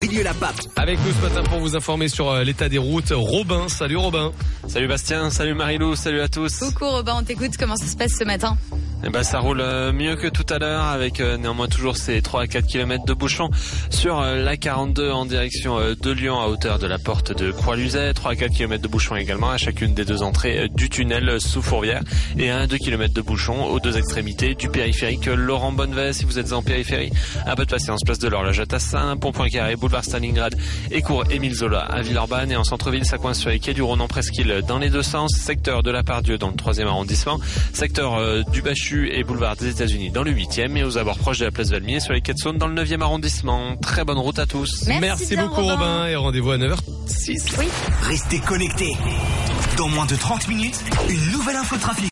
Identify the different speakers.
Speaker 1: Vieux-la-Pape.
Speaker 2: Avec nous ce matin pour vous informer sur l'état des routes, Robin. Salut Robin.
Speaker 3: Salut Bastien, salut Marilou, salut à tous.
Speaker 4: Coucou Robin, on t'écoute, comment ça se passe ce matin ?
Speaker 3: Ça roule mieux que tout à l'heure avec néanmoins toujours ces 3 à 4 km de bouchons sur la 42 en direction de Lyon à hauteur de la porte de Croix-Luzet. 3 à 4 km de bouchons également à chacune des deux entrées du tunnel sous Fourvière et 1 à 2 km de bouchons aux deux extrémités du périphérique Laurent Bonnevet. Si vous êtes en périphérie, un peu de patience, place de l'Horloge à Tassin, Pont Poincaré, boulevard Stalingrad et cours Émile Zola à Villeurbanne. Et en centre-ville, ça coince sur les quais du Rhône en presqu'île dans les deux sens, secteur de la Pardieu dans le 3e arrondissement, secteur du Bachu et boulevard des États-Unis dans le 8e et aux abords proches de la place Valmy sur les quais de Saône dans le 9e arrondissement. Très bonne route à tous.
Speaker 2: Merci
Speaker 4: bien,
Speaker 2: beaucoup Robin et rendez-vous à 9h06.
Speaker 4: Oui.
Speaker 1: Restez connectés. Dans moins de 30 minutes, une nouvelle info trafic.